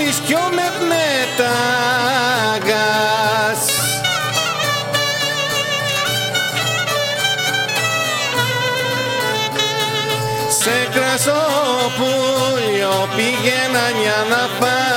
πεις κι ο με πνέταγας. Σε κρασόπουλιο πήγαινα για να φάω